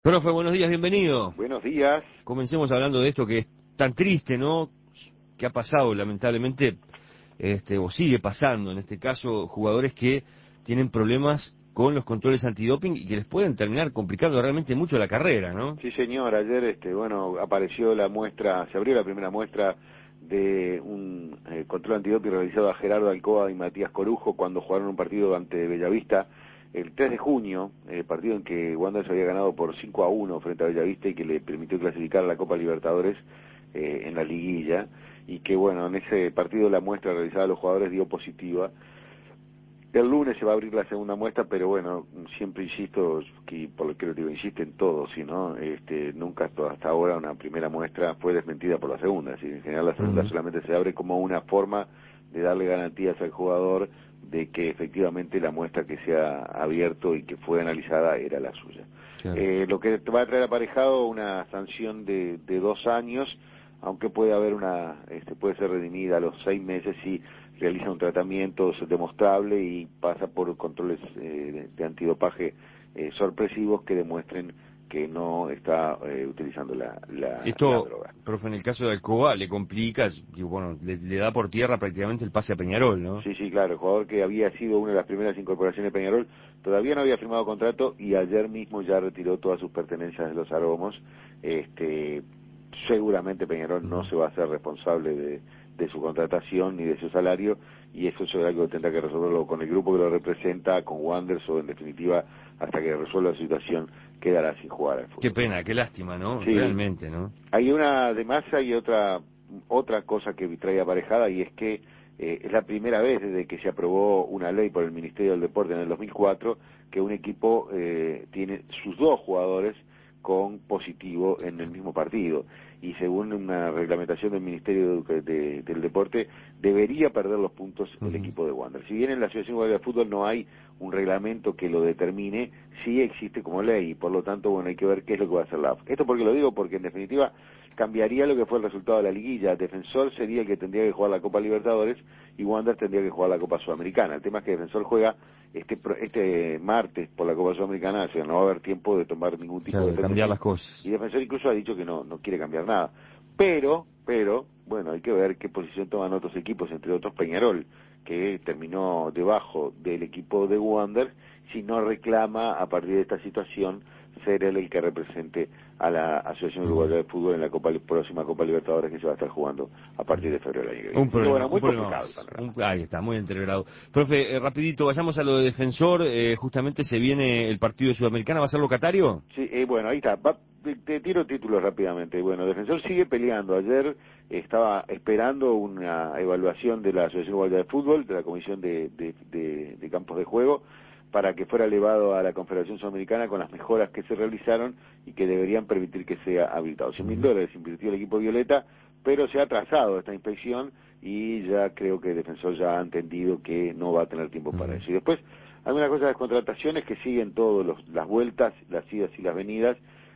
Profe, buenos días, bienvenido. Buenos días. Comencemos hablando de esto que es tan triste, ¿no? Que ha pasado, lamentablemente, o sigue pasando, en este caso, jugadores que tienen problemas con los controles antidoping y que les pueden terminar complicando realmente mucho la carrera, ¿no? Sí, señor. Ayer, apareció la muestra, se abrió la primera muestra de un control antidoping realizado a Gerardo Alcoba y Matías Corujo cuando jugaron un partido ante Bellavista el 3 de junio, partido en que Wander se había ganado por 5-1 frente a Bellavista y que le permitió clasificar a la Copa Libertadores en la liguilla, y que bueno, en ese partido la muestra realizada a los jugadores dio positiva. El lunes se va a abrir la segunda muestra, pero bueno, siempre insisto, que por lo que lo digo, insisten todos, ¿sí, no? Nunca hasta ahora una primera muestra fue desmentida por la segunda, ¿sí? En general la segunda solamente se abre como una forma de darle garantías al jugador de que efectivamente la muestra que se ha abierto y que fue analizada era la suya. Claro. Lo que va a traer aparejado una sanción de 2 años, aunque puede haber puede ser redimida a los 6 meses si realiza un tratamiento demostrable y pasa por controles de antidopaje sorpresivos que demuestren que no está utilizando la Esto, droga. profe, en el caso de Alcoba le complica, digo, bueno, le da por tierra prácticamente el pase a Peñarol, ¿no? Sí, sí, claro, el jugador que había sido una de las primeras incorporaciones de Peñarol todavía no había firmado contrato y ayer mismo ya retiró todas sus pertenencias de los Aromos. Seguramente Peñarol no se va a hacer responsable de su contratación ni de su salario, y eso es algo que tendrá que resolverlo con el grupo que lo representa, con Wanderers, o en definitiva hasta que resuelva la situación quedará sin jugar al Qué fútbol. pena, qué lástima, ¿no? Sí, Realmente, ¿no? además hay otra cosa que trae aparejada, y es que es la primera vez desde que se aprobó una ley por el Ministerio del Deporte en el 2004 que un equipo tiene sus dos jugadores con positivo en el mismo partido, y según una reglamentación del Ministerio del Deporte debería perder los puntos el equipo de Wander. Si bien en la Asociación Uruguaya de Fútbol no hay un reglamento que lo determine, sí existe como ley, y por lo tanto, bueno, hay que ver qué es lo que va a hacer la AF. Esto porque lo digo, porque en definitiva cambiaría lo que fue el resultado de la liguilla. Defensor sería el que tendría que jugar la Copa Libertadores y Wander tendría que jugar la Copa Sudamericana. El tema es que Defensor juega este martes por la Copa Sudamericana, o sea, no va a haber tiempo de tomar ningún tipo Claro, de de cambiar determinación, las cosas. y Defensor incluso ha dicho que no quiere cambiar nada. Pero, bueno, hay que ver qué posición toman otros equipos, entre otros Peñarol, que terminó debajo del equipo de Wander, si no reclama a partir de esta situación ser él el que represente a la Asociación Uruguaya de Fútbol en la próxima Copa Libertadores, que se va a estar jugando a partir de febrero del año que viene. Así que bueno, Un muy problema complicado el más. panorama. Ahí está, muy entreverado. Profe, rapidito, vayamos a lo de Defensor. Justamente se viene el partido de Sudamericana, ¿va a ser locatario? Sí, bueno, ahí está. Te tiro títulos rápidamente. Bueno, Defensor sigue peleando. Ayer estaba esperando una evaluación de la Asociación Uruguaya de Fútbol, de la Comisión de Campos de Juego, para que fuera elevado a la Confederación Sudamericana con las mejoras que se realizaron y que deberían permitir que sea habilitado. $100.000 invirtió el equipo Violeta, pero se ha atrasado esta inspección y ya creo que el Defensor ya ha entendido que no va a tener tiempo para eso. Y después hay una cosa de las contrataciones que siguen todas las vueltas, las idas y las venidas.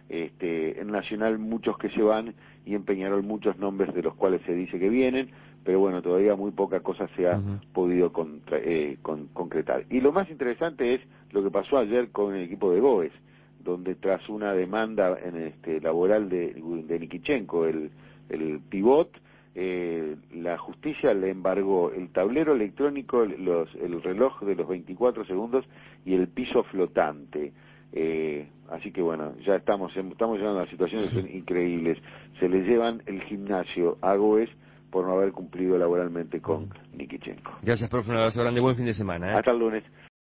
En Nacional muchos que se van, y en Peñarol muchos nombres de los cuales se dice que vienen, pero bueno, todavía muy poca cosa se ha podido concretar. Y lo más interesante es lo que pasó ayer con el equipo de Goes, donde tras una demanda laboral de Nikichenko, el pivot, la justicia le embargó el tablero electrónico, el reloj de los 24 segundos y el piso flotante. Así que bueno, ya estamos llegando a situaciones que son increíbles. Se le llevan el gimnasio a Goes por no haber cumplido laboralmente con Nikichenko. Gracias, profe, un abrazo grande, buen fin de semana, ¿eh? Hasta el lunes.